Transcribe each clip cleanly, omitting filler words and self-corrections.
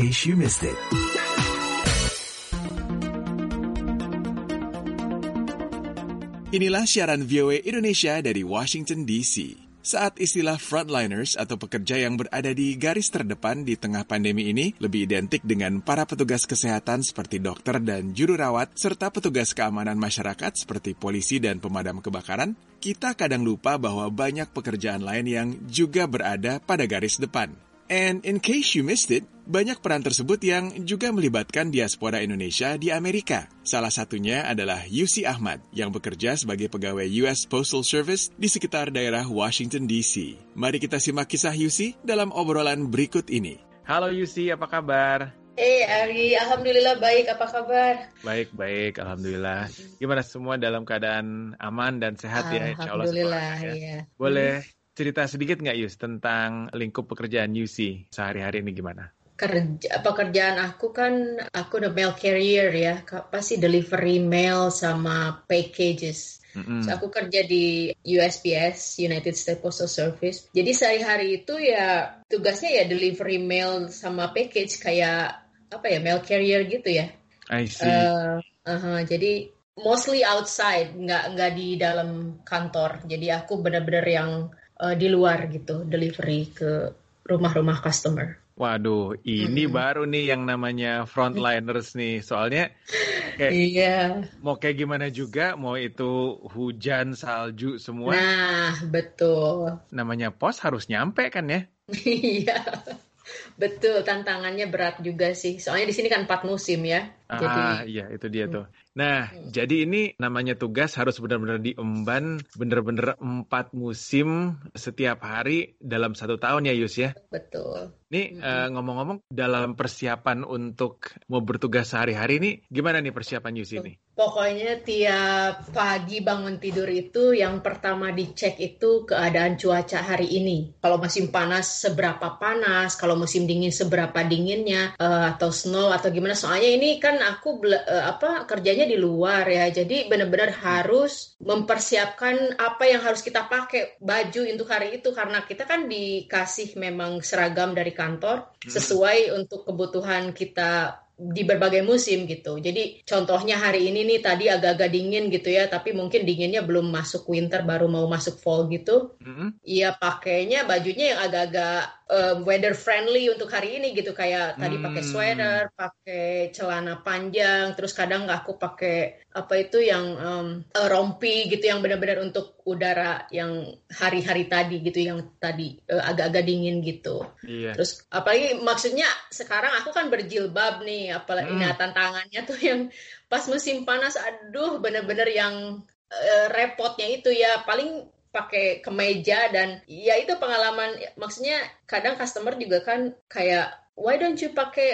case you missed it. Inilah siaran VOA Indonesia dari Washington DC. Saat istilah frontliners atau pekerja yang berada di garis terdepan di tengah pandemi ini lebih identik dengan para petugas kesehatan seperti dokter dan juru rawat, serta petugas keamanan masyarakat seperti polisi dan pemadam kebakaran, kita kadang lupa bahwa banyak pekerjaan lain yang juga berada pada garis depan. And in case you missed it, banyak peran tersebut yang juga melibatkan diaspora Indonesia di Amerika. Salah satunya adalah Yusi Ahmad yang bekerja sebagai pegawai US Postal Service di sekitar daerah Washington DC. Mari kita simak kisah Yusi dalam obrolan berikut ini. Halo Yusi, apa kabar? Ari, alhamdulillah baik, apa kabar? Baik, alhamdulillah. Gimana semua dalam keadaan aman dan sehat ya? Insya Allah Alhamdulillah, semua, ya. Boleh cerita sedikit nggak Yus tentang lingkup pekerjaan Yusi sehari-hari ini gimana? Pekerjaan aku kan, aku udah mail carrier ya, pasti delivery mail sama packages. So, aku kerja di USPS, United States Postal Service. Jadi sehari-hari itu ya tugasnya ya delivery mail sama package kayak mail carrier gitu ya. I see. Jadi mostly outside, nggak di dalam kantor. Jadi aku benar-benar yang di luar gitu, delivery ke rumah-rumah customer. Waduh, ini baru nih yang namanya frontliners nih. Soalnya mau kayak gimana juga, mau itu hujan, salju, semua. Nah, betul. Namanya pos harus nyampe kan ya? Iya, betul. Tantangannya berat juga sih. Soalnya di sini kan 4 musim ya. Iya, itu dia tuh. Nah, jadi ini namanya tugas harus benar-benar diemban, benar-benar 4 musim setiap hari dalam 1 tahun ya Yus ya? Betul. Nih ngomong-ngomong dalam persiapan untuk mau bertugas sehari-hari ini, gimana nih persiapan Yus ini? Pokoknya tiap pagi bangun tidur itu yang pertama dicek itu keadaan cuaca hari ini. Kalau musim panas seberapa panas, kalau musim dingin seberapa dinginnya, atau snow atau gimana. Soalnya ini kan aku kerjanya di luar ya, jadi benar-benar harus mempersiapkan apa yang harus kita pakai baju untuk hari itu, karena kita kan dikasih memang seragam dari kantor sesuai untuk kebutuhan kita di berbagai musim gitu. Jadi contohnya hari ini nih tadi agak-agak dingin gitu ya, tapi mungkin dinginnya belum masuk winter, baru mau masuk fall gitu. Iya, pakainya bajunya yang agak-agak weather friendly untuk hari ini gitu, kayak tadi pakai sweater, pakai celana panjang, terus kadang aku pakai yang rompi gitu, yang benar-benar untuk udara yang hari-hari tadi gitu, yang tadi agak-agak dingin gitu. Iya. Terus apalagi maksudnya sekarang aku kan berjilbab nih, apalagi tantangannya tuh yang pas musim panas, aduh benar-benar yang repotnya itu ya paling pakai kemeja, dan ya itu pengalaman, maksudnya kadang customer juga kan kayak why don't you pakai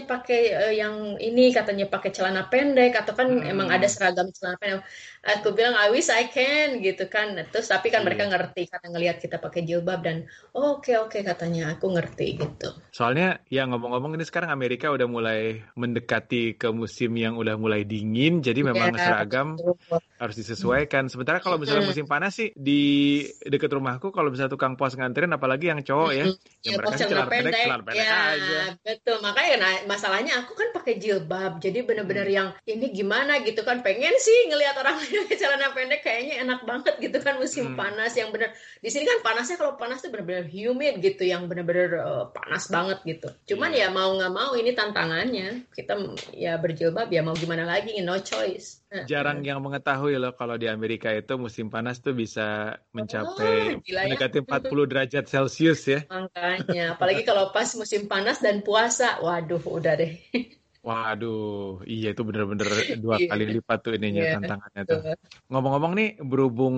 yang ini, katanya pakai celana pendek, atau kan emang ada seragam celana pendek. Aku bilang I wish I can gitu kan. Terus tapi kan mereka ngerti karena ngelihat kita pakai jilbab, dan oke katanya aku ngerti gitu. Soalnya ya ngomong-ngomong ini sekarang Amerika udah mulai mendekati ke musim yang udah mulai dingin, jadi memang seragam harus disesuaikan. Sementara kalau misalnya musim panas sih di dekat rumahku, kalau misalnya tukang pos nganterin, apalagi yang cowok ya, yang mereka celana pendek aja. Betul, makanya masalahnya aku kan pakai jilbab, jadi benar-benar yang ini gimana gitu kan, pengen sih ngelihat orang pakai celana pendek, kayaknya enak banget gitu kan musim panas, yang benar di sini kan panasnya, kalau panas tuh benar-benar humid gitu, yang benar-benar panas banget gitu. Cuman ya mau nggak mau ini tantangannya, kita ya berjilbab ya mau gimana lagi, no choice. Jarang yang mengetahui loh kalau di Amerika itu musim panas tuh bisa mencapai mendekati 40 derajat Celcius ya. Makanya, apalagi kalau pas musim panas dan puasa, waduh udah deh. Waduh, iya itu benar-benar 2 kali lipat tuh ininya, tantangannya tuh. Ngomong-ngomong nih, berhubung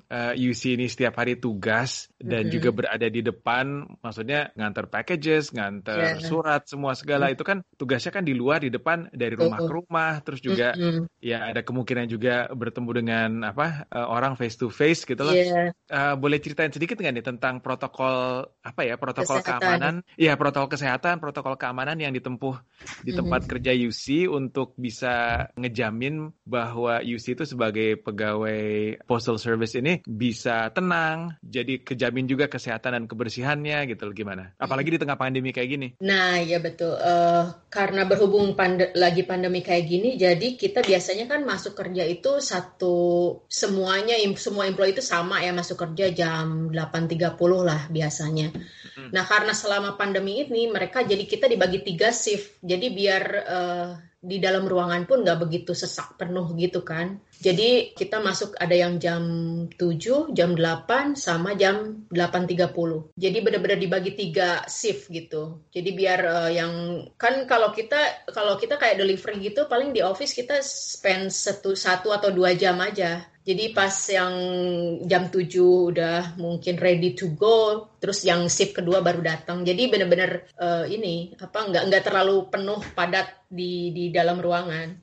UC ini setiap hari tugas dan juga berada di depan, maksudnya nganter packages, nganter surat, semua segala itu kan tugasnya kan di luar, di depan, dari rumah ke rumah, terus juga ya ada kemungkinan juga bertemu dengan orang face to face gitu loh. Boleh ceritain sedikit nggak nih tentang protokol protokol keamanan, protokol kesehatan, protokol keamanan yang ditempuh di tempat kerja UC untuk bisa ngejamin bahwa UC itu sebagai pegawai postal service ini bisa tenang, jadi kejamin juga kesehatan dan kebersihannya gitu loh, gimana? Apalagi di tengah pandemi kayak gini. Nah, ya betul. Karena berhubung lagi pandemi kayak gini, jadi kita biasanya kan masuk kerja itu semua employee itu sama ya, masuk kerja jam 8.30 lah biasanya. Nah, karena selama pandemi ini jadi kita dibagi 3 shift. Jadi biar di dalam ruangan pun nggak begitu sesak penuh gitu kan. Jadi kita masuk ada yang jam 7, jam 8, sama jam 8.30. Jadi benar-benar dibagi 3 shift gitu. Jadi biar kan kalau kita kayak delivery gitu, paling di office kita spend 1 atau 2 jam aja. Jadi pas yang jam 7 udah mungkin ready to go, terus yang shift kedua baru datang. Jadi benar-benar nggak terlalu penuh padat di dalam ruangan.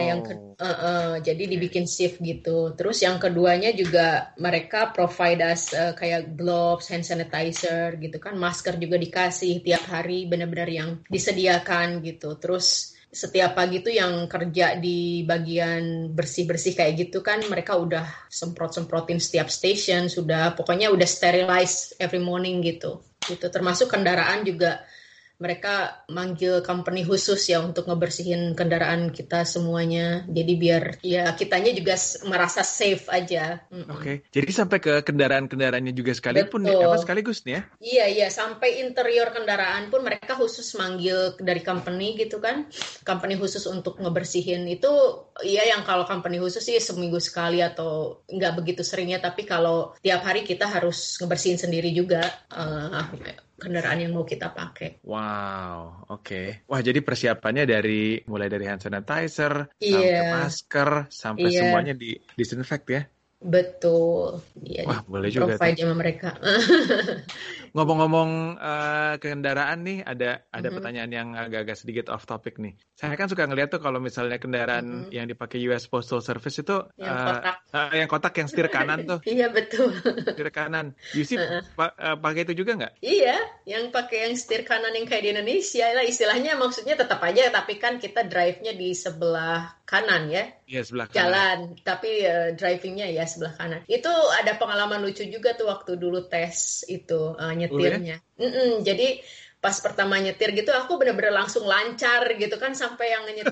Nah, jadi dibikin shift gitu. Terus yang keduanya juga mereka provide us kayak gloves, hand sanitizer gitu kan, masker juga dikasih tiap hari, benar-benar yang disediakan gitu. Terus setiap pagi tuh yang kerja di bagian bersih-bersih kayak gitu kan, mereka udah semprot-semprotin setiap station, pokoknya udah sterilize every morning gitu. Termasuk kendaraan juga mereka manggil company khusus ya untuk ngebersihin kendaraan kita semuanya. Jadi biar ya kitanya juga merasa safe aja. Oke. Jadi sampai ke kendaraan-kendaraannya juga sekaligus nih ya? Iya, sampai interior kendaraan pun mereka khusus manggil dari company gitu kan. Company khusus untuk ngebersihin itu, iya yang kalau company khusus sih seminggu sekali atau nggak begitu seringnya. Tapi kalau tiap hari kita harus ngebersihin sendiri juga kendaraan yang mau kita pakai. Wow, oke. Wah, jadi persiapannya mulai dari hand sanitizer, sampai masker, sampai semuanya disinfect ya? Betul. Wah, boleh juga. Provide sama mereka. Ngomong-ngomong kendaraan nih, ada pertanyaan yang agak-agak sedikit off topic nih. Saya kan suka ngeliat tuh kalau misalnya kendaraan yang dipakai US Postal Service itu yang kotak yang setir kanan tuh. Iya, betul. Setir kanan. UC pakai itu juga nggak? Iya, yang pakai yang setir kanan yang kayak di Indonesia lah, istilahnya maksudnya tetap aja, tapi kan kita drive-nya di sebelah kanan ya. Iya, sebelah kanan. Jalan, tapi driving-nya ya sebelah kanan. Itu ada pengalaman lucu juga tuh waktu dulu tes itu nyetirnya. Jadi pas pertama nyetir gitu aku bener-bener langsung lancar gitu kan, sampai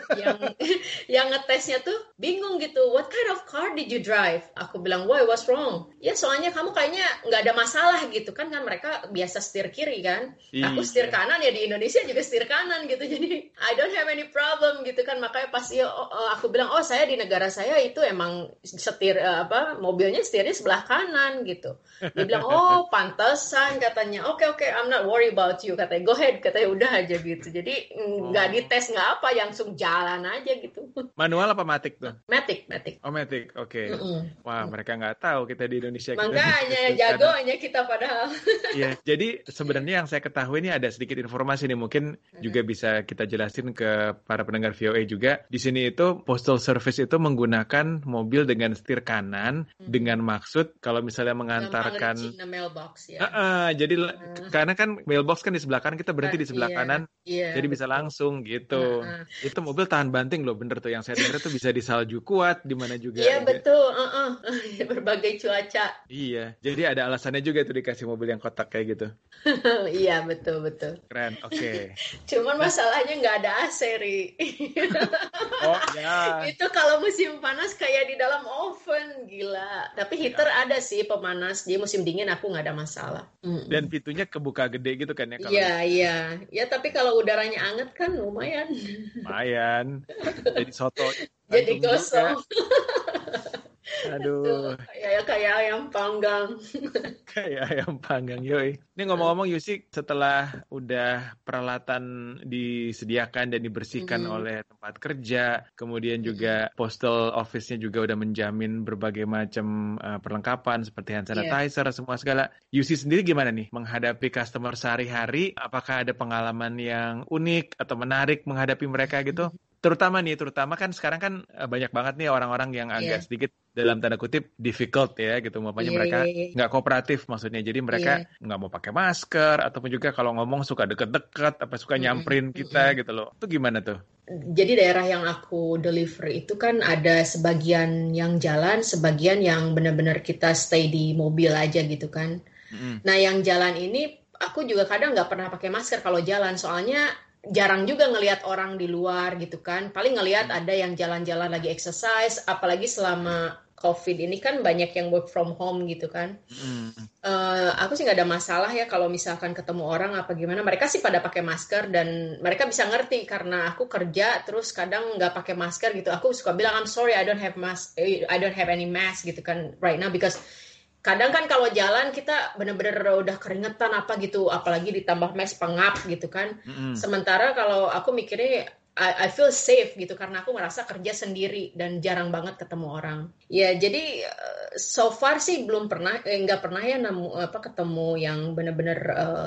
yang ngetesnya tuh bingung gitu, what kind of car did you drive? Aku bilang, why, what's wrong? Ya soalnya kamu kayaknya nggak ada masalah gitu kan mereka biasa setir kiri kan, aku setir kanan ya, di Indonesia juga setir kanan gitu, jadi I don't have any problem gitu kan. Makanya pas aku bilang, saya di negara saya itu emang setir mobilnya setirnya sebelah kanan gitu. Dia bilang, pantesan katanya. Oke, I'm not worry about you katanya. Go ahead, katanya, udah aja gitu. Jadi nggak dites nggak apa, langsung jalan aja gitu. Manual apa matic tuh? Matic. Oh, matic, oke. Wah, mereka nggak tahu kita di Indonesia. Makanya jagonya kita padahal. Iya, jadi sebenarnya yang saya ketahui ini ada sedikit informasi nih, mungkin juga bisa kita jelasin ke para pendengar VOA juga. Di sini itu Postal Service itu menggunakan mobil dengan setir kanan dengan maksud kalau misalnya mengantarkan mailbox ya. Jadi karena kan mailbox kan di sebelah kanan, kita berhenti di sebelah kanan, jadi bisa langsung gitu. Itu mobil tahan banting loh, bener tuh yang saya dengar tuh bisa di salju kuat, di mana juga. Iya betul, berbagai cuaca. Iya, jadi ada alasannya juga tuh dikasih mobil yang kotak kayak gitu. Iya betul. Keren, oke. Cuman masalahnya nggak ada AC, Ri. Oh ya. Itu kalau musim panas kayak di dalam oven, gila. Tapi heater ada sih pemanas, jadi musim dingin aku nggak ada masalah. Dan pintunya kebuka gede gitu kan ya? Iya. Ya tapi kalau udaranya anget kan lumayan. Jadi soto. Jadi gosong. Aduh. Kayak ayam panggang. Kayak ayam panggang, yoi. Ini ngomong-ngomong Yusi, setelah udah peralatan disediakan dan dibersihkan oleh tempat kerja, kemudian juga postal office-nya juga udah menjamin berbagai macam perlengkapan seperti hand sanitizer, semua segala. Yusi sendiri gimana nih menghadapi customer sehari-hari? Apakah ada pengalaman yang unik atau menarik menghadapi mereka gitu? terutama kan sekarang kan banyak banget nih orang-orang yang agak sedikit dalam tanda kutip difficult ya gitu, makanya mereka nggak kooperatif maksudnya, jadi mereka nggak mau pakai masker ataupun juga kalau ngomong suka deket-deket apa suka nyamperin kita gitu loh. Itu gimana tuh? Jadi daerah yang aku deliver itu kan ada sebagian yang jalan, sebagian yang benar-benar kita stay di mobil aja gitu kan. Nah yang jalan ini aku juga kadang nggak pernah pakai masker kalau jalan, soalnya jarang juga ngelihat orang di luar gitu kan. Paling ngelihat ada yang jalan-jalan lagi exercise, apalagi selama COVID ini kan banyak yang work from home gitu kan. Aku sih nggak ada masalah ya kalau misalkan ketemu orang apa gimana. Mereka sih pada pakai masker dan mereka bisa ngerti karena aku kerja terus kadang nggak pakai masker gitu. Aku suka bilang I'm sorry I don't have any mask gitu kan right now, because kadang kan kalau jalan kita bener-bener udah keringetan apa gitu, apalagi ditambah mask pengap gitu kan. Sementara kalau aku mikirnya I feel safe gitu karena aku merasa kerja sendiri dan jarang banget ketemu orang. Ya jadi so far sih belum pernah, nggak pernah ya ketemu yang benar-benar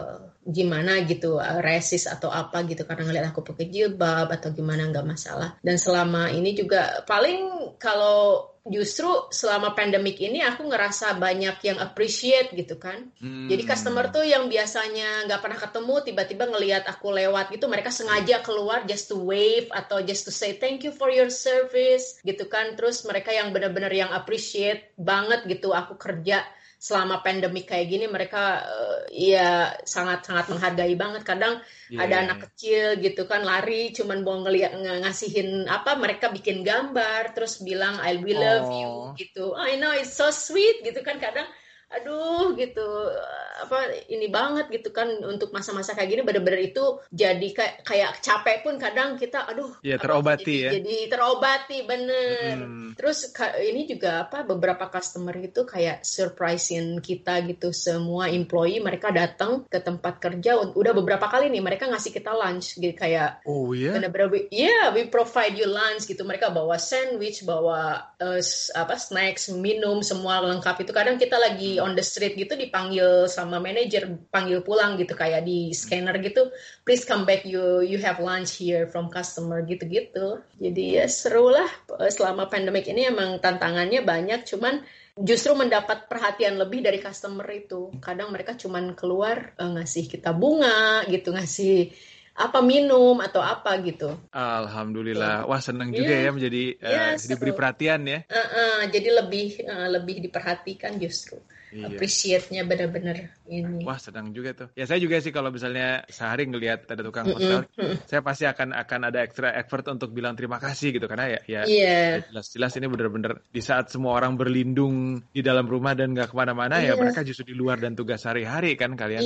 gimana gitu, resis atau apa gitu karena ngeliat aku pakai jilbab atau gimana, nggak masalah. Dan selama ini juga paling kalau justru selama pandemik ini aku ngerasa banyak yang appreciate gitu kan. Jadi customer tuh yang biasanya nggak pernah ketemu tiba-tiba ngelihat aku lewat gitu, mereka sengaja keluar just to wave atau just to say thank you for your service gitu kan. Terus mereka yang benar-benar yang appreciate banget gitu aku kerja selama pandemik kayak gini, mereka ya sangat-sangat menghargai banget. Kadang ada anak kecil gitu kan lari cuman mau ngasihin apa, mereka bikin gambar terus bilang we love you gitu. I know it's so sweet gitu kan. Kadang aduh gitu, apa ini banget gitu kan, untuk masa-masa kayak gini bener-bener itu jadi kayak capek pun kadang kita aduh terobati jadi terobati bener. Terus ini juga apa, beberapa customer itu kayak surprisein kita gitu, semua employee mereka datang ke tempat kerja udah beberapa kali nih, mereka ngasih kita lunch gitu, kayak bener-bener we provide you lunch gitu. Mereka bawa sandwich, bawa snacks, minum, semua lengkap itu. Kadang kita lagi on the street gitu dipanggil sama manajer, panggil pulang gitu kayak di scanner gitu, please come back, you have lunch here from customer gitu-gitu. Jadi ya seru lah selama pandemic ini. Emang tantangannya banyak, cuman justru mendapat perhatian lebih dari customer itu. Kadang mereka cuman keluar ngasih kita bunga gitu, ngasih apa minum atau apa gitu. Alhamdulillah. Wah senang juga ya menjadi diberi perhatian ya. Jadi lebih diperhatikan justru. Appreciate-nya benar-benar ini. Wah senang juga tuh. Ya saya juga sih kalau misalnya sehari ngelihat ada tukang hotel, saya pasti akan ada extra effort untuk bilang terima kasih gitu, karena ya jelas-jelas ini benar-benar di saat semua orang berlindung di dalam rumah dan nggak kemana-mana, ya mereka justru di luar dan tugas sehari-hari kan kalian.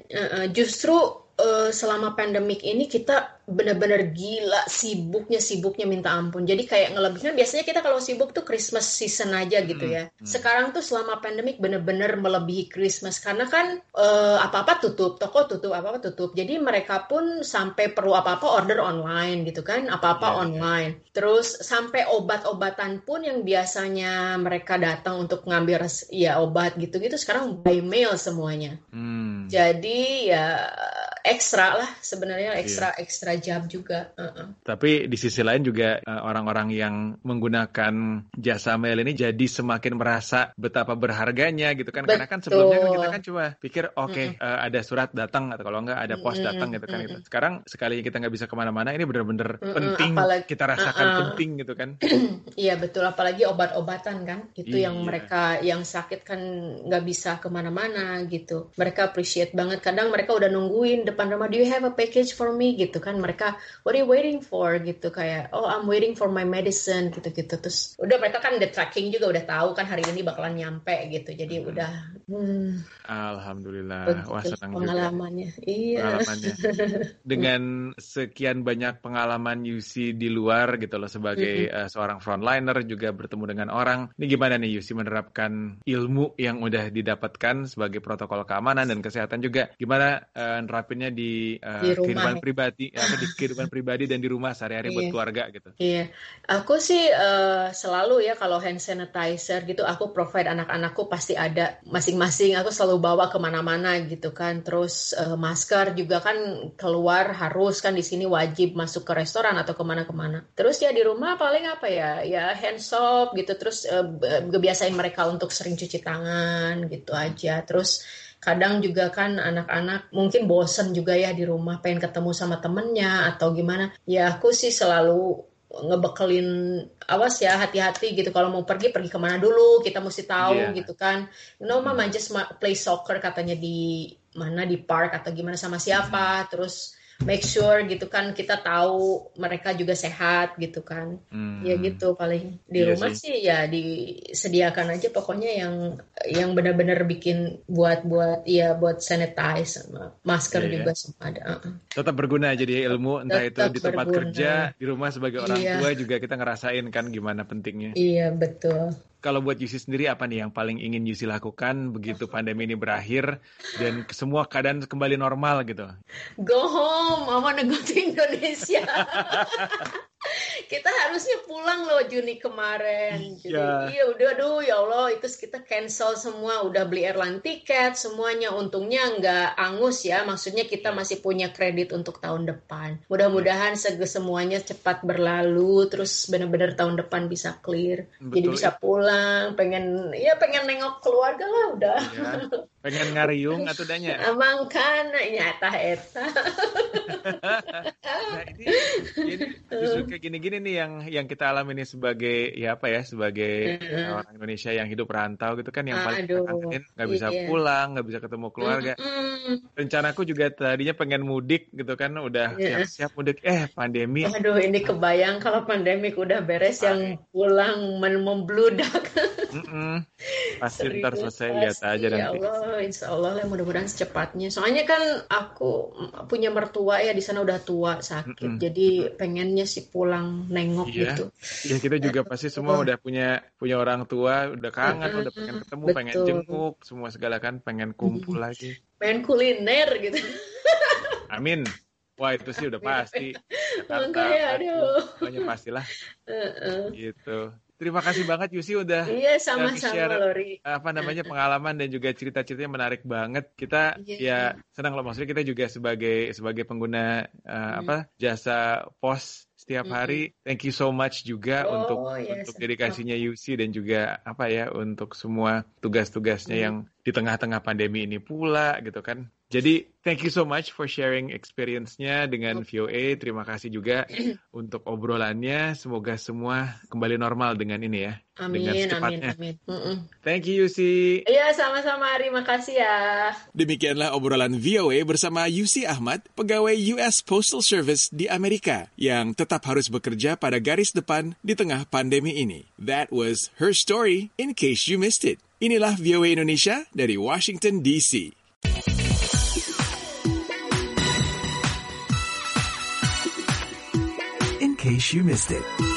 Justru selama pandemik ini kita benar-benar gila sibuknya minta ampun. Jadi kayak ngelebihkan, biasanya kita kalau sibuk tuh Christmas season aja gitu ya. Sekarang tuh selama pandemik benar-benar melebihi Christmas karena kan apa-apa tutup, toko tutup, apa-apa tutup. Jadi mereka pun sampai perlu apa-apa order online gitu kan, apa-apa online. Terus sampai obat-obatan pun yang biasanya mereka datang untuk ngambil obat gitu-gitu sekarang by mail semuanya. Jadi ya ekstra lah sebenarnya, ekstra jam juga. Tapi di sisi lain juga orang-orang yang menggunakan jasa mail ini jadi semakin merasa betapa berharganya gitu kan. Karena kan sebelumnya kan kita kan cuma pikir ada surat datang atau kalau enggak ada pos datang gitu kan. Gitu. Sekarang sekali kita nggak bisa kemana-mana, ini benar-benar penting, kita rasakan penting gitu kan. Iya betul, apalagi obat-obatan kan itu yang mereka yang sakit kan nggak bisa kemana-mana gitu. Mereka appreciate banget. Kadang mereka udah nungguin depan rumah, do you have a package for me gitu kan. Mereka what are you waiting for gitu, kayak I'm waiting for my medicine gitu-gitu. Terus udah mereka kan the tracking juga udah tahu kan hari ini bakalan nyampe gitu. Jadi udah Alhamdulillah. Wah senang pengalamannya. Juga iya pengalamannya. Dengan sekian banyak pengalaman Yusi di luar gitu loh sebagai seorang frontliner, juga bertemu dengan orang. Ini gimana nih Yusi menerapkan ilmu yang udah didapatkan sebagai protokol keamanan dan kesehatan juga, gimana nerapinnya misalnya di rumah, kehidupan pribadi, atau di kehidupan pribadi dan di rumah sehari-hari buat Iya. keluarga gitu. Iya, aku sih selalu ya kalau hand sanitizer gitu aku provide anak-anakku pasti ada masing-masing. Aku selalu bawa kemana-mana gitu kan. Terus masker juga kan keluar harus kan di sini wajib masuk ke restoran atau kemana-kemana. Terus ya di rumah paling apa ya, ya hand soap gitu. Terus kebiasain mereka untuk sering cuci tangan gitu aja. Terus kadang juga kan anak-anak mungkin bosen juga ya di rumah pengen ketemu sama temennya atau gimana. Ya aku sih selalu ngebekelin awas ya hati-hati gitu kalau mau pergi kemana dulu kita mesti tahu gitu kan. Mama just play soccer katanya di mana di park atau gimana sama siapa. Terus make sure gitu kan kita tahu mereka juga sehat gitu kan. Ya gitu paling di rumah sih ya disediakan aja pokoknya yang benar-benar bikin buat sanitize sama masker juga semua ada. Tetap berguna jadi ilmu entah Tetap itu di tempat berguna. kerja, di rumah sebagai orang tua juga kita ngerasain kan gimana pentingnya. Iya betul. Kalau buat Yusi sendiri apa nih yang paling ingin Yusi lakukan begitu pandemi ini berakhir dan semua keadaan kembali normal gitu? Go home, I wanna go to Indonesia. Kita harusnya pulang loh Juni kemarin. Jadi udah ya Allah itu kita cancel semua, udah beli airline tiket semuanya. Untungnya nggak angus ya, maksudnya kita masih punya kredit untuk tahun depan. Mudah-mudahan semuanya cepat berlalu, terus benar-benar tahun depan bisa clear. Betul. Jadi bisa pulang, pengen nengok keluarga lah udah. Ya, pengen ngariung atau danya? Emang kan nyata eta. Nah ini justru kayak gini-gini nih yang kita alami nih sebagai sebagai orang Indonesia yang hidup rantau gitu kan yang paling kita kangenin nggak bisa pulang, nggak bisa ketemu keluarga. Rencanaku juga tadinya pengen mudik gitu kan udah siap-siap mudik pandemi. Aduh ini kebayang kalau pandemi udah beres yang pulang membludak. Pasti ntar selesai lihat aja nanti. Ya Allah, insya Allah mudah-mudahan secepatnya. Soalnya kan aku punya mertua ya di sana udah tua sakit, jadi pengennya sih pulang nengok gitu. Ya kita juga pasti semua udah punya orang tua, udah kangen, udah pengen ketemu, pengen jenguk, semua segala kan pengen kumpul lagi. Pengen kuliner gitu. Amin. Wah itu sih udah pasti. Jakarta, pokoknya pastilah. Gitu. Terima kasih banget Yusi udah sama-sama Lori. Pengalaman dan juga cerita-ceritanya menarik banget. Kita senang loh maksudnya kita juga sebagai pengguna jasa pos setiap hari. Thank you so much juga untuk dedikasinya Yusi dan juga untuk semua tugas-tugasnya yang di tengah-tengah pandemi ini pula gitu kan. Jadi thank you so much for sharing experience-nya dengan VOA. Terima kasih juga untuk obrolannya. Semoga semua kembali normal dengan ini ya. Amin, amin. Thank you Yusi. Iya sama-sama, terima kasih ya. Demikianlah obrolan VOA bersama Yusi Ahmad, pegawai US Postal Service di Amerika yang tetap harus bekerja pada garis depan di tengah pandemi ini. That was her story in case you missed it. Inilah VOA Indonesia dari Washington DC. In case you missed it.